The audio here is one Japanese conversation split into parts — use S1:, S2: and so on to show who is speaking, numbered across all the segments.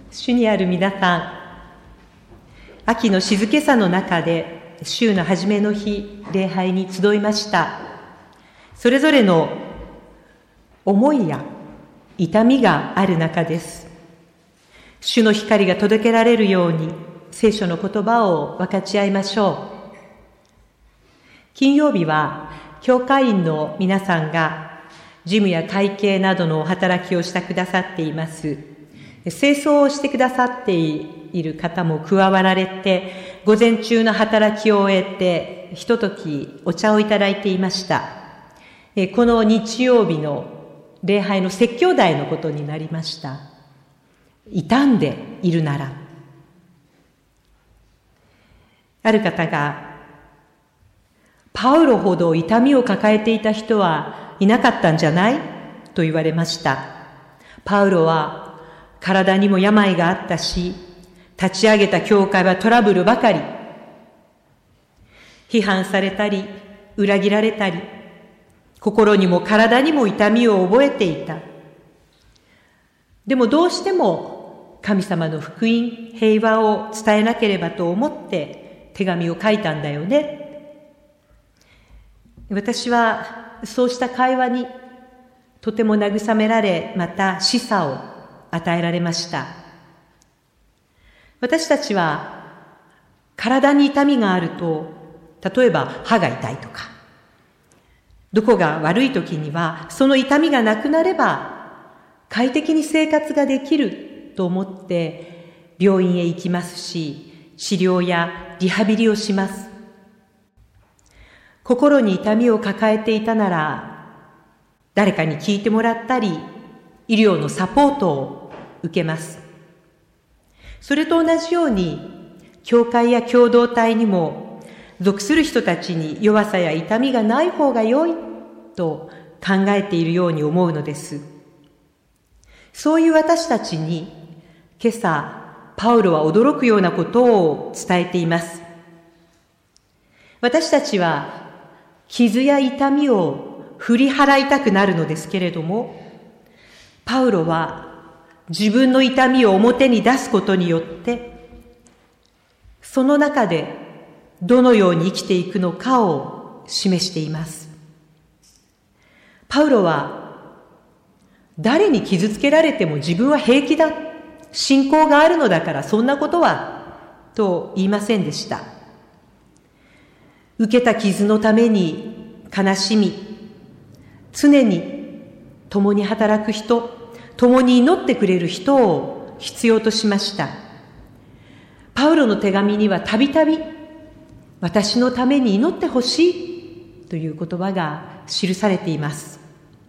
S1: 主にある皆さん、秋の静けさの中で週の初めの日、礼拝に集いました。それぞれの思いや痛みがある中です。主の光が届けられるように聖書の言葉を分かち合いましょう。金曜日は教会員の皆さんが事務や会計などの働きをしてくださっています。清掃をしてくださっている方も加わられて、午前中の働きを終えて、ひとときお茶をいただいていました。この日曜日の礼拝の説教題のことになりました。傷んでいるなら。ある方が、パウロほど痛みを抱えていた人はいなかったんじゃないと言われました。パウロは体にも病があったし、立ち上げた教会はトラブルばかり。批判されたり、裏切られたり、心にも体にも痛みを覚えていた。でもどうしても神様の福音、平和を伝えなければと思って手紙を書いたんだよね。私はそうした会話にとても慰められ、また示唆を与えられました。私たちは体に痛みがあると、例えば歯が痛いとか、どこが悪い時にはその痛みがなくなれば快適に生活ができると思って病院へ行きますし、治療やリハビリをします。心に痛みを抱えていたなら、誰かに聞いてもらったり、医療のサポートを受けます。それと同じように、教会や共同体にも、属する人たちに弱さや痛みがない方が良いと考えているように思うのです。そういう私たちに、今朝、パウロは驚くようなことを伝えています。私たちは、傷や痛みを振り払いたくなるのですけれども、パウロは自分の痛みを表に出すことによって、その中でどのように生きていくのかを示しています。パウロは誰に傷つけられても自分は平気だ、信仰があるのだからそんなことは、と言いませんでした。受けた傷のために悲しみ、常に共に働く人、共に祈ってくれる人を必要としました。パウロの手紙にはたびたび、私のために祈ってほしいという言葉が記されています。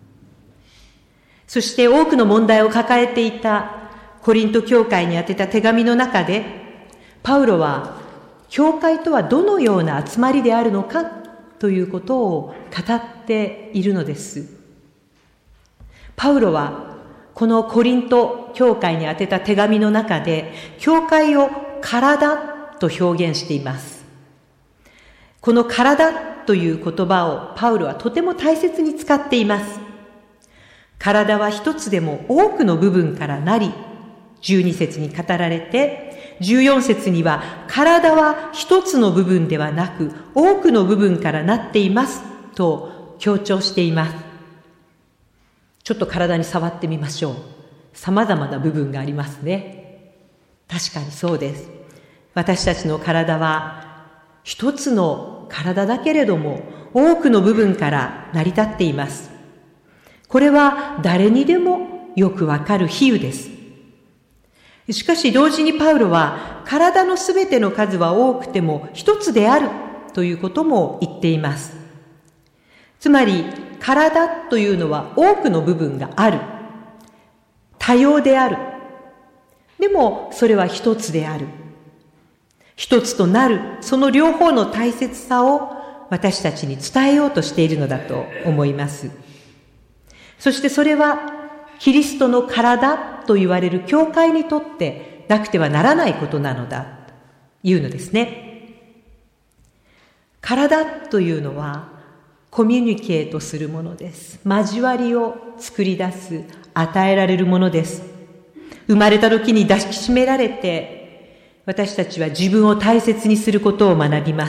S1: そして多くの問題を抱えていたコリント教会に宛てた手紙の中で、パウロは教会とはどのような集まりであるのかということを語っているのです。パウロはこのコリント教会に宛てた手紙の中で、教会を体と表現しています。この体という言葉をパウロはとても大切に使っています。体は一つでも多くの部分からなり、12節に語られて、14節には体は一つの部分ではなく多くの部分からなっていますと強調しています。ちょっと体に触ってみましょう。様々な部分がありますね。確かにそうです。私たちの体は一つの体だけれども多くの部分から成り立っています。これは誰にでもよくわかる比喩です。しかし同時にパウロは体のすべての数は多くても一つであるということも言っています。つまり体というのは多くの部分がある。多様である。でもそれは一つである。一つとなる、その両方の大切さを私たちに伝えようとしているのだと思います。そしてそれはキリストの体と言われる教会にとってなくてはならないことなのだというのですね。体というのはコミュニケートするものです。交わりを作り出す、与えられるものです。 生まれた時に抱きしめられて、私たちは自分を大切にすることを学びます。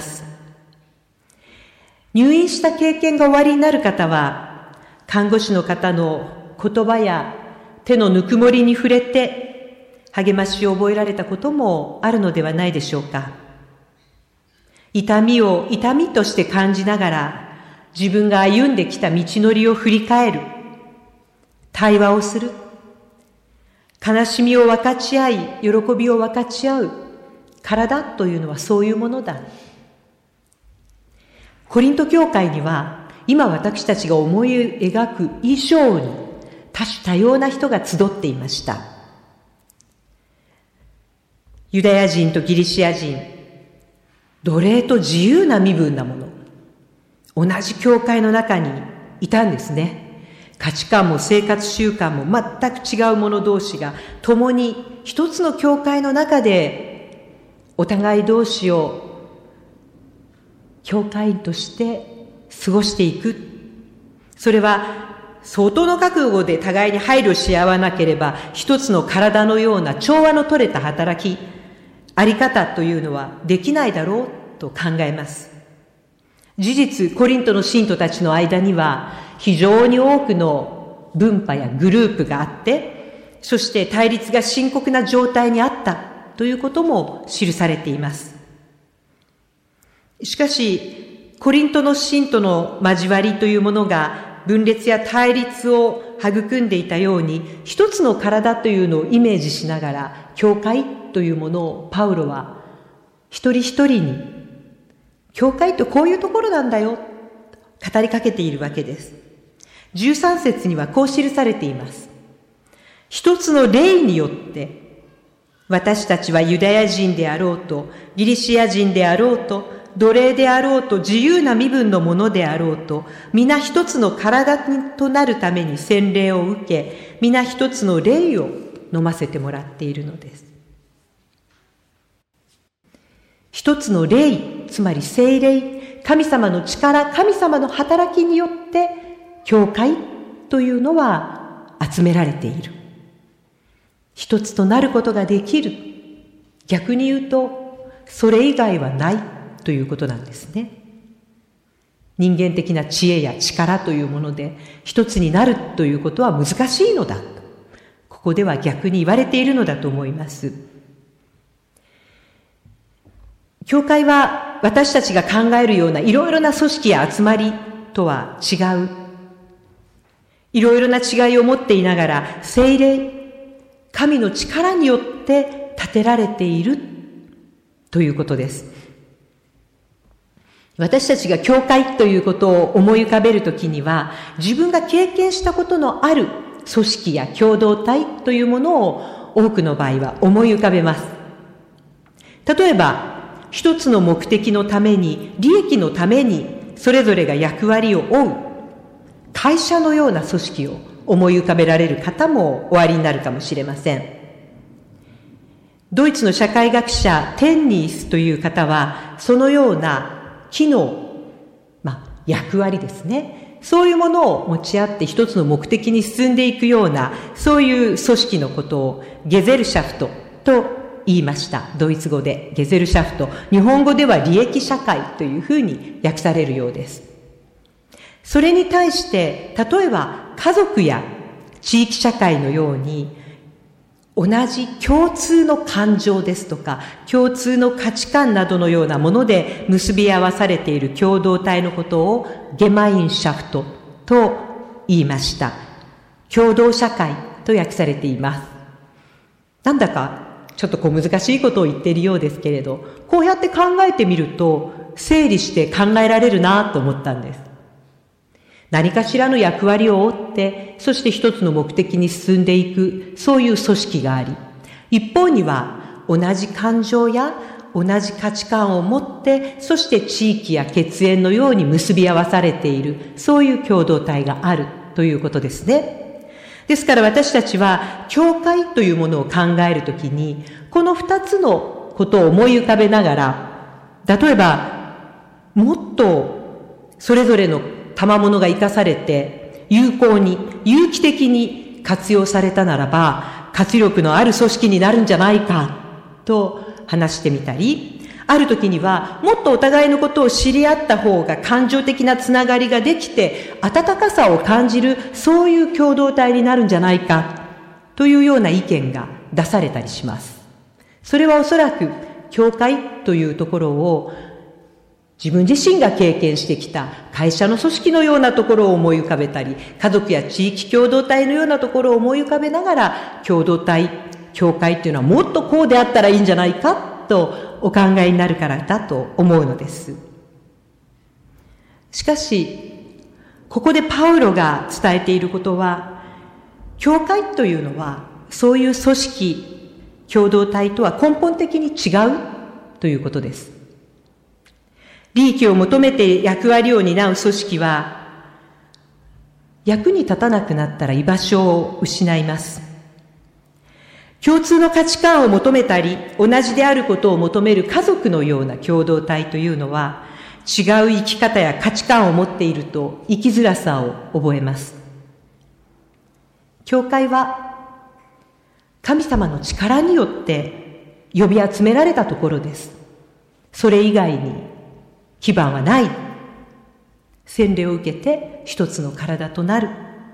S1: 入院した経験がおありになる方は、看護師の方の言葉や手のぬくもりに触れて、励ましを覚えられたこともあるのではないでしょうか。痛みを痛みとして感じながら、自分が歩んできた道のりを振り返る。対話をする。悲しみを分かち合い、喜びを分かち合う。体というのはそういうものだ。コリント教会には、今私たちが思い描く以上に多種多様な人が集っていました。ユダヤ人とギリシア人、奴隷と自由な身分なもの、同じ教会の中にいたんですね。価値観も生活習慣も全く違う者同士が共に一つの教会の中でお互い同士を教会員として過ごしていく。それは相当の覚悟で互いに配慮し合わなければ一つの体のような調和の取れた働き、あり方というのはできないだろうと考えます。事実、コリントの信徒たちの間には非常に多くの分派やグループがあって、そして対立が深刻な状態にあったということも記されています。しかし、コリントの信徒の交わりというものが分裂や対立を育んでいたように、一つの体というのをイメージしながら、教会というものをパウロは一人一人に、教会とこういうところなんだよ、語りかけているわけです。13節にはこう記されています。一つの霊によって、私たちはユダヤ人であろうと、ギリシア人であろうと、奴隷であろうと、自由な身分のものであろうと、皆一つの体となるために洗礼を受け、皆一つの霊を飲ませてもらっているのです。一つの霊、つまり聖霊、神様の力、神様の働きによって、教会というのは集められている。一つとなることができる。逆に言うと、それ以外はないということなんですね。人間的な知恵や力というもので、一つになるということは難しいのだ。ここでは逆に言われているのだと思います。教会は私たちが考えるようないろいろな組織や集まりとは違う。いろいろな違いを持っていながら、聖霊、神の力によって立てられているということです。私たちが教会ということを思い浮かべるときには、自分が経験したことのある組織や共同体というものを多くの場合は思い浮かべます。例えば、一つの目的のために、利益のために、それぞれが役割を負う、会社のような組織を思い浮かべられる方もおありになるかもしれません。ドイツの社会学者、テンニースという方は、そのような機能、役割ですね。そういうものを持ち合って一つの目的に進んでいくような、そういう組織のことをゲゼルシャフトと言いました。ドイツ語でゲゼルシャフト、日本語では利益社会というふうに訳されるようです。それに対して、例えば家族や地域社会のように、同じ共通の感情ですとか、共通の価値観などのようなもので結び合わされている共同体のことをゲマインシャフトと言いました。共同社会と訳されています。なんだかちょっと難しいことを言っているようですけれど、こうやって考えてみると、整理して考えられるなと思ったんです。何かしらの役割を負って、そして一つの目的に進んでいく、そういう組織があり、一方には同じ感情や同じ価値観を持って、そして地域や血縁のように結び合わされている、そういう共同体があるということですね。ですから私たちは、教会というものを考えるときに、この二つのことを思い浮かべながら、例えば、もっとそれぞれの賜物が生かされて、有効に、有機的に活用されたならば、 活力のある組織になるんじゃないかと話してみたり、ある時にはもっとお互いのことを知り合った方が感情的なつながりができて温かさを感じる、そういう共同体になるんじゃないかというような意見が出されたりします。それはおそらく教会というところを自分自身が経験してきた会社の組織のようなところを思い浮かべたり、家族や地域共同体のようなところを思い浮かべながら、共同体、教会っていうのはもっとこうであったらいいんじゃないかとお考えになるからだと思うのです。しかし、ここでパウロが伝えていることは、教会というのはそういう組織、共同体とは根本的に違うということです。利益を求めて役割を担う組織は、役に立たなくなったら居場所を失います。共通の価値観を求めたり、同じであることを求める家族のような共同体というのは、違う生き方や価値観を持っていると生きづらさを覚えます。教会は、神様の力によって呼び集められたところです。それ以外に基盤はない。洗礼を受けて一つの体となる。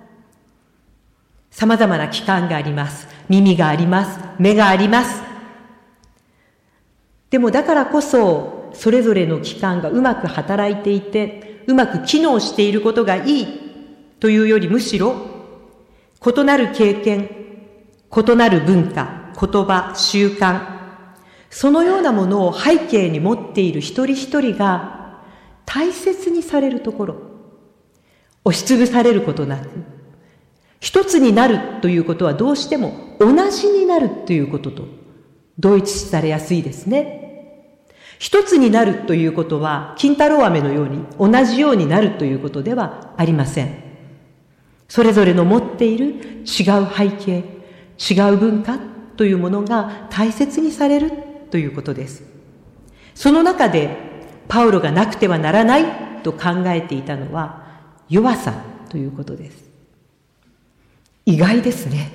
S1: 様々な器官があります。耳があります。目があります。でもだからこそ、それぞれの器官がうまく働いていて、うまく機能していることがいいというより、むしろ、異なる経験、異なる文化、言葉、習慣、そのようなものを背景に持っている一人一人が大切にされるところ、押しつぶされることなく、一つになるということはどうしても同じになるということと同一視されやすいですね。一つになるということは金太郎飴のように同じようになるということではありません。それぞれの持っている違う背景、違う文化というものが大切にされるということです。その中でパウロがなくてはならないと考えていたのは弱さということです。意外ですね。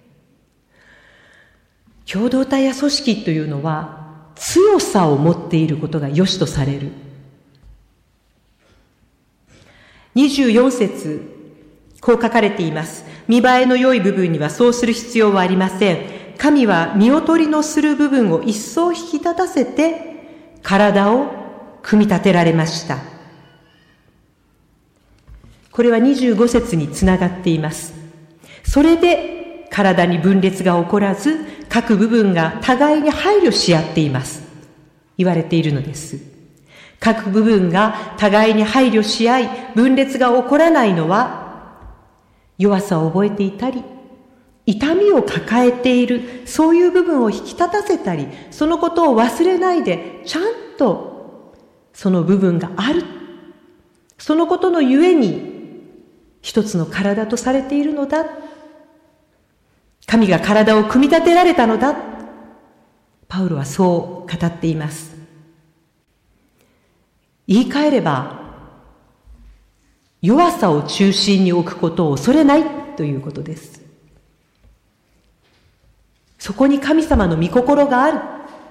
S1: 共同体や組織というのは強さを持っていることが良しとされる。24節、こう書かれています。見栄えの良い部分にはそうする必要はありません。神は見劣りのする部分を一層引き立たせて体を組み立てられました。これは25節につながっています。それで体に分裂が起こらず、各部分が互いに配慮し合っています。言われているのです。各部分が互いに配慮し合い、分裂が起こらないのは、弱さを覚えていたり、痛みを抱えている、そういう部分を引き立たせたり、そのことを忘れないで、ちゃんとその部分がある。そのことのゆえに、一つの体とされているのだ。神が体を組み立てられたのだ。パウロはそう語っています。言い換えれば、弱さを中心に置くことを恐れないということです。そこに神様の御心がある。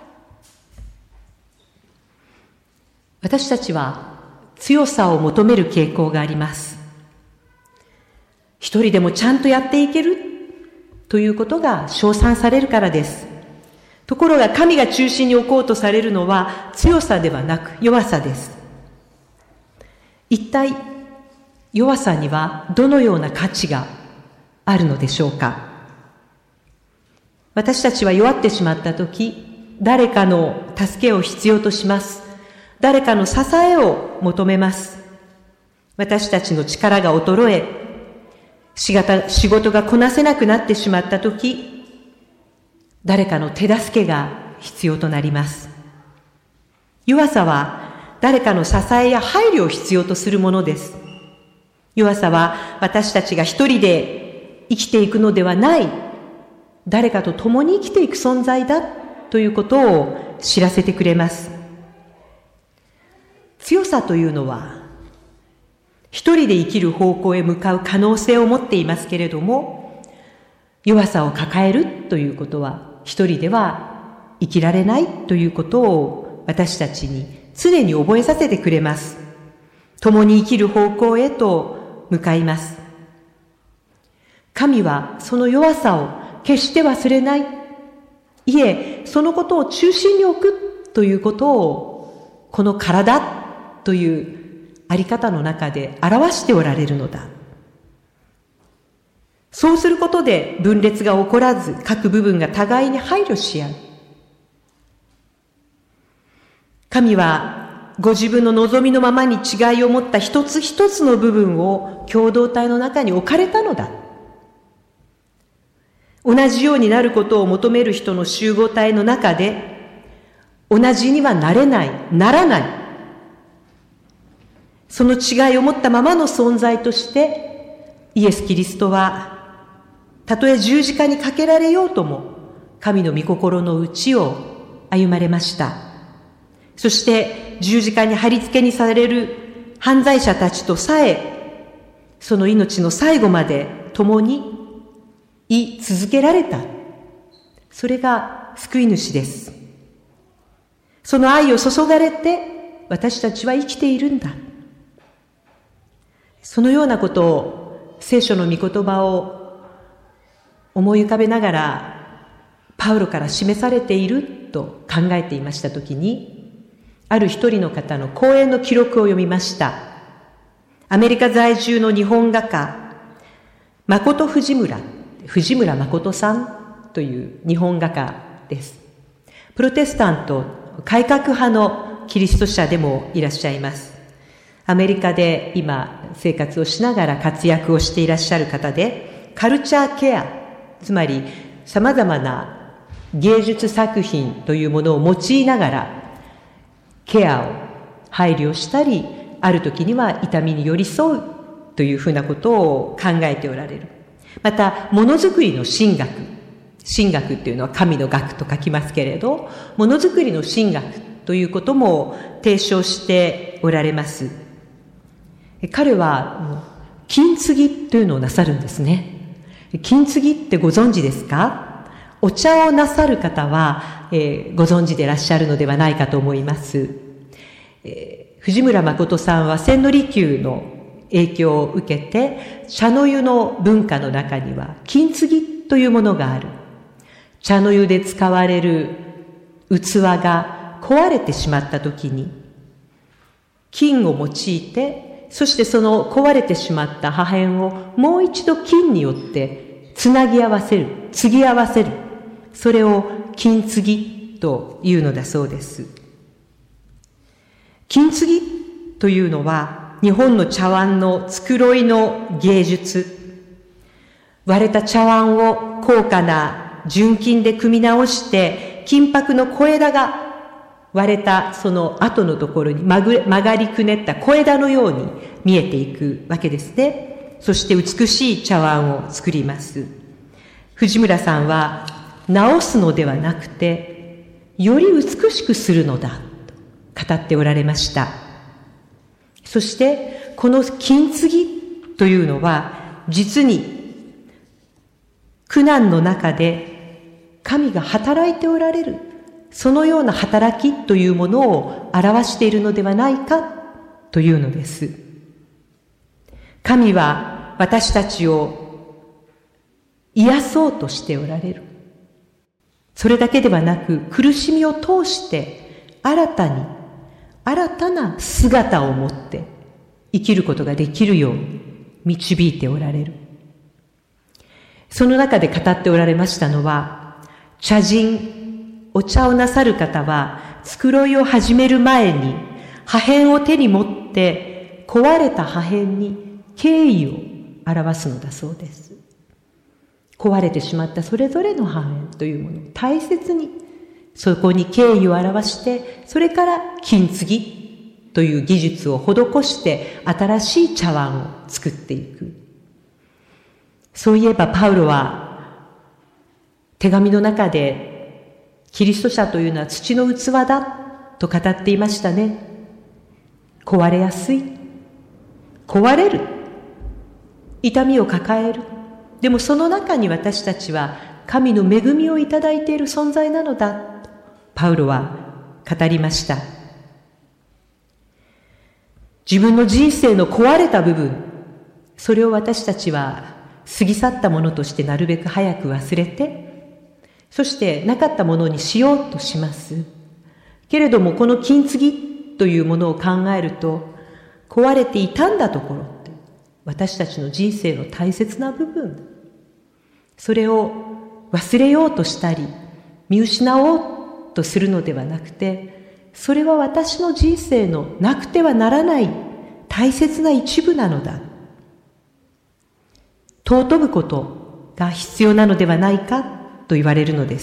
S1: 私たちは強さを求める傾向があります。一人でもちゃんとやっていけるということが称賛されるからです。ところが神が中心に置こうとされるのは強さではなく弱さです。一体弱さにはどのような価値があるのでしょうか。私たちは弱ってしまったとき、誰かの助けを必要とします。誰かの支えを求めます。私たちの力が衰え、仕事がこなせなくなってしまったとき、誰かの手助けが必要となります。弱さは誰かの支えや配慮を必要とするものです。弱さは私たちが一人で生きていくのではない、誰かと共に生きていく存在だということを知らせてくれます。強さというのは一人で生きる方向へ向かう可能性を持っていますけれども、 弱さを抱えるということは、一人では生きられないということを私たちに常に覚えさせてくれます。共に生きる方向へと向かいます。神はその弱さを決して忘れない。いえ、そのことを中心に置くということを、この体というあり方の中で表しておられるのだ。そうすることで分裂が起こらず、各部分が互いに配慮し合う。神はご自分の望みのままに違いを持った一つ一つの部分を共同体の中に置かれたのだ。同じようになることを求める人の集合体の中で、同じにはなれない、ならない。その違いを持ったままの存在として、イエス・キリストは、たとえ十字架にかけられようとも、神の御心の内を歩まれました。そして十字架に貼り付けにされる犯罪者たちとさえ、その命の最後まで共に居続けられた。それが救い主です。その愛を注がれて私たちは生きているんだ。そのようなことを、聖書の御言葉を思い浮かべながらパウロから示されていると考えていましたときに、ある一人の方の講演の記録を読みました。アメリカ在住の日本画家藤村誠さんという日本画家です。プロテスタント改革派のキリスト者でもいらっしゃいます。アメリカで今生活をしながら活躍をしていらっしゃる方で、カルチャーケア、つまり様々な芸術作品というものを用いながらケアを配慮したり、ある時には痛みに寄り添うというふうなことを考えておられる。また、ものづくりの神学。神学っていうのは神の学と書きますけれど、ものづくりの神学ということも提唱しておられます。彼は金継ぎというのをなさるんですね。金継ぎってご存知ですか？お茶をなさる方は、ご存知でいらっしゃるのではないかと思います。藤村誠さんは千利休の影響を受けて、茶の湯の文化の中には金継ぎというものがある。茶の湯で使われる器が壊れてしまったときに、金を用いて、そしてその壊れてしまった破片をもう一度金によってつなぎ合わせる、継ぎ合わせる。それを金継ぎというのだそうです。金継ぎというのは日本の茶碗の繕いの芸術。割れた茶碗を高価な純金で組み直して、金箔の小枝が割れたその後のところに曲がりくねった小枝のように見えていくわけですね。そして美しい茶碗を作ります。藤村さんは直すのではなくて、より美しくするのだと語っておられました。そしてこの金継ぎというのは、実に苦難の中で神が働いておられる、そのような働きというものを表しているのではないかというのです。神は私たちを癒そうとしておられる。それだけではなく、苦しみを通して新たな姿を持って生きることができるように導いておられる。その中で語っておられましたのは、茶人、お茶をなさる方は繕いを始める前に破片を手に持って壊れた破片に敬意を表すのだそうです。壊れてしまったそれぞれの破片というものを大切に、そこに敬意を表して、それから金継ぎという技術を施して新しい茶碗を作っていく。そういえばパウロは手紙の中で、キリスト者というのは土の器だと語っていましたね。壊れやすい、壊れる、痛みを抱える。 でもその中に私たちは神の恵みをいただいている存在なのだ、パウロは語りました。自分の人生の壊れた部分、それを私たちは過ぎ去ったものとしてなるべく早く忘れて、そしてなかったものにしようとします。けれどもこの金継ぎというものを考えると、壊れて傷んだところって、私たちの人生の大切な部分、それを忘れようとしたり、見失おうとするのではなくて、それは私の人生のなくてはならない大切な一部なのだ。尊ぶことが必要なのではないかと言われるのです。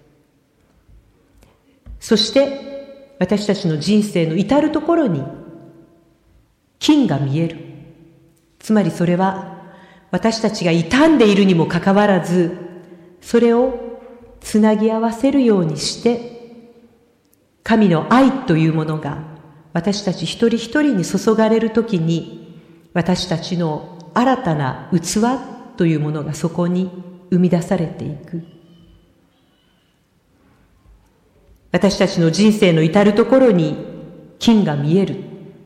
S1: そして私たちの人生の至るところに金が見える。つまりそれは私たちが傷んでいるにもかかわらず、それをつなぎ合わせるようにして、神の愛というものが私たち一人一人に注がれるときに、私たちの新たな器というものがそこに生み出されていく。私たちの人生の至るところに金が見える。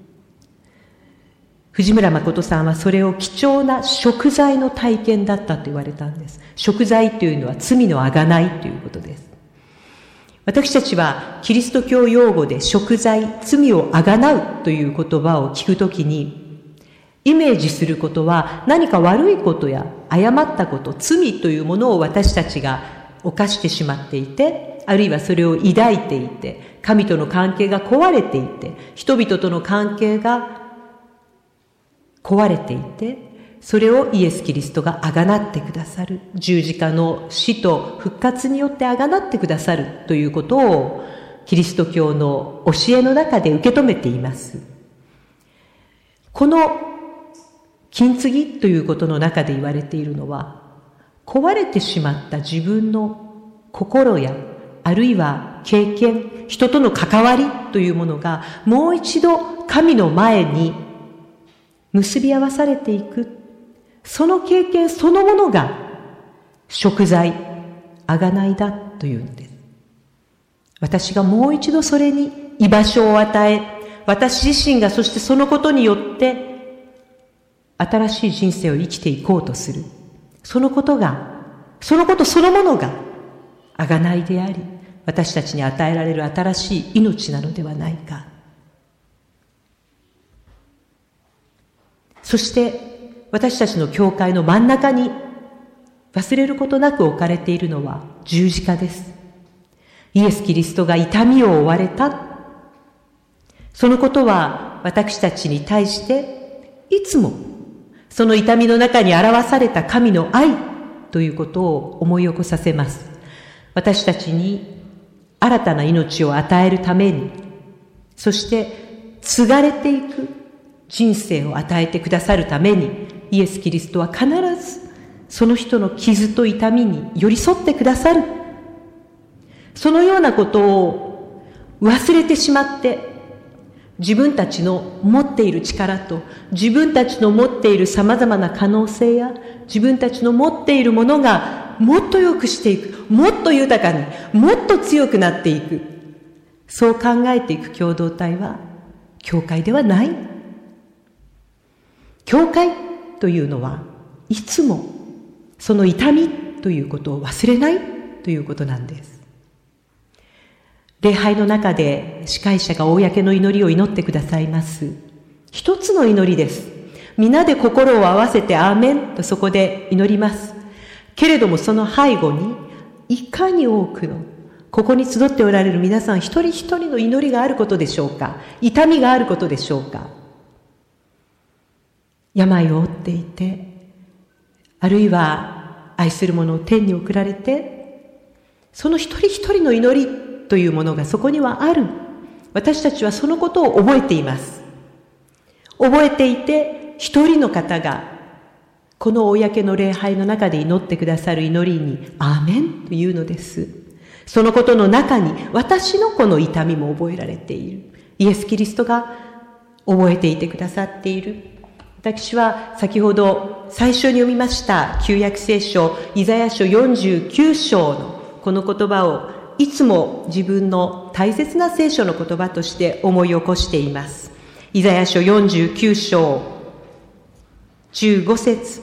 S1: 藤村誠さんはそれを貴重な贖罪の体験だったと言われたんです。贖罪というのは罪のあがないということです。私たちはキリスト教用語で贖罪、罪をあがなうという言葉を聞くときに、イメージすることは何か悪いことや誤ったこと、罪というものを私たちが犯してしまっていて、あるいはそれを抱いていて、神との関係が壊れていて、人々との関係が壊れていて、それをイエス・キリストがあがなってくださる。十字架の死と復活によってあがなってくださるということを、キリスト教の教えの中で受け止めています。この金継ぎということの中で言われているのは、壊れてしまった自分の心や、あるいは経験、人との関わりというものが、もう一度神の前に結び合わされていく。その経験そのものが贖罪、あがないだというんです。私がもう一度それに居場所を与え、私自身がそしてそのことによって新しい人生を生きていこうとする。そのことそのものがあがないであり、私たちに与えられる新しい命なのではないか。そして私たちの教会の真ん中に忘れることなく置かれているのは十字架です。イエス・キリストが痛みを負われた。そのことは私たちに対していつもその痛みの中に表された神の愛ということを思い起こさせます。私たちに新たな命を与えるために、そして継がれていく人生を与えてくださるために、イエス・キリストは必ずその人の傷と痛みに寄り添ってくださる。そのようなことを忘れてしまって、自分たちの持っている力と自分たちの持っている様々な可能性や自分たちの持っているものがもっと良くしていく、もっと豊かに、もっと強くなっていく、そう考えていく共同体は教会ではない。教会というのはいつもその痛みということを忘れないということなんです。礼拝の中で司会者が公の祈りを祈ってくださいます。一つの祈りです。皆で心を合わせてアーメンとそこで祈ります。けれどもその背後にいかに多くのここに集っておられる皆さん一人一人の祈りがあることでしょうか。痛みがあることでしょうか。病を負っていて、あるいは愛する者を天に送られて、その一人一人の祈りというものがそこにはある。私たちはそのことを覚えています。覚えていて、一人の方がこの公の礼拝の中で祈ってくださる祈りにアーメンというのです。そのことの中に私のこの痛みも覚えられている。イエス・キリストが覚えていてくださっている。私は先ほど最初に読みました旧約聖書イザヤ書49章のこの言葉をいつも自分の大切な聖書の言葉として思い起こしています。イザヤ書49章15節、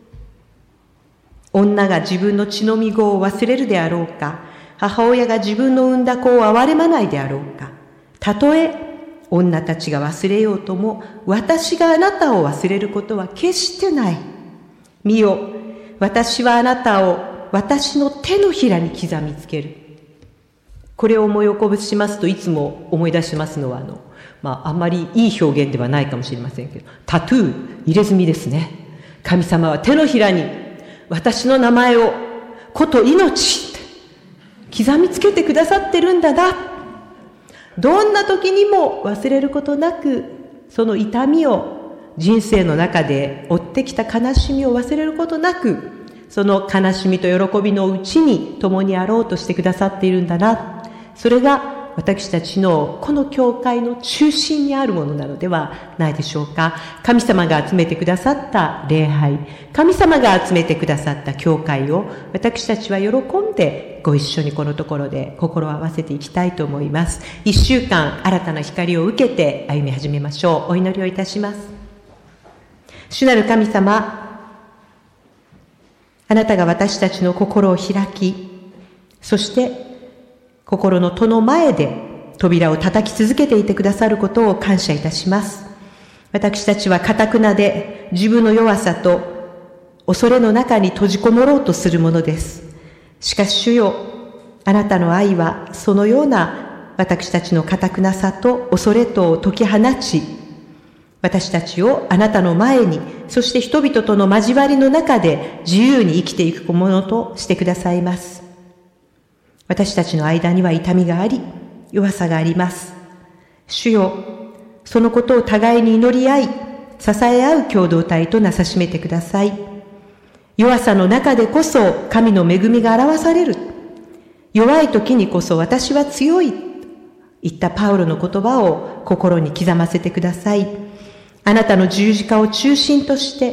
S1: 女が自分の血のみ子を忘れるであろうか、母親が自分の産んだ子を憐れまないであろうか。たとえ女たちが忘れようとも、私があなたを忘れることは決してない。見よ、私はあなたを私の手のひらに刻みつける。これを思い起こしますと、いつも思い出しますのは、あんまりいい表現ではないかもしれませんけど、タトゥー、入れ墨ですね。神様は手のひらに私の名前を子と命って刻みつけてくださってるんだな。どんな時にも忘れることなく、その痛みを、人生の中で追ってきた悲しみを忘れることなく、その悲しみと喜びのうちに共にあろうとしてくださっているんだな。それが私たちのこの教会の中心にあるものなのではないでしょうか。神様が集めてくださった礼拝、神様が集めてくださった教会を私たちは喜んでご一緒にこのところで心を合わせていきたいと思います。1週間新たな光を受けて歩み始めましょう。お祈りをいたします。主なる神様、あなたが私たちの心を開き、そして心の戸の前で扉を叩き続けていてくださることを感謝いたします。私たちは堅なで自分の弱さと恐れの中に閉じこもろうとするものです。しかし主よ、あなたの愛はそのような私たちの堅なさと恐れとを解き放ち、私たちをあなたの前に、そして人々との交わりの中で自由に生きていくものとしてくださいます。私たちの間には痛みがあり、弱さがあります。主よ、そのことを互いに祈り合い、支え合う共同体となさしめてください。弱さの中でこそ神の恵みが表される。弱い時にこそ私は強い。言ったパウロの言葉を心に刻ませてください。あなたの十字架を中心として、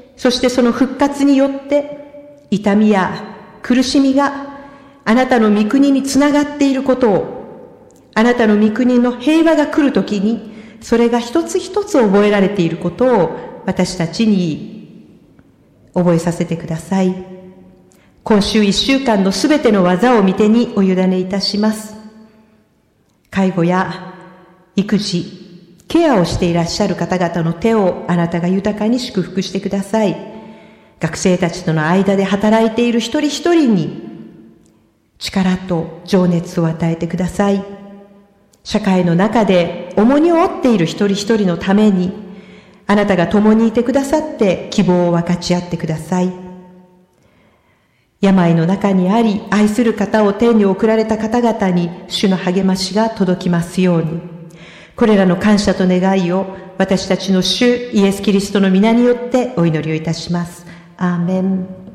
S1: そしてその復活によって、痛みや苦しみがあなたの御国につながっていることを、あなたの御国の平和が来るときに、それが一つ一つ覚えられていることを私たちに覚えさせてください。今週1週間のすべての技を御手にお委ねいたします。介護や育児、ケアをしていらっしゃる方々の手をあなたが豊かに祝福してください。学生たちとの間で働いている一人一人に力と情熱を与えてください。社会の中で重荷を負っている一人一人のために、あなたが共にいてくださって希望を分かち合ってください。病の中にあり、愛する方を天に送られた方々に主の励ましが届きますように。これらの感謝と願いを私たちの主イエス・キリストの皆によってお祈りをいたします。アーメン。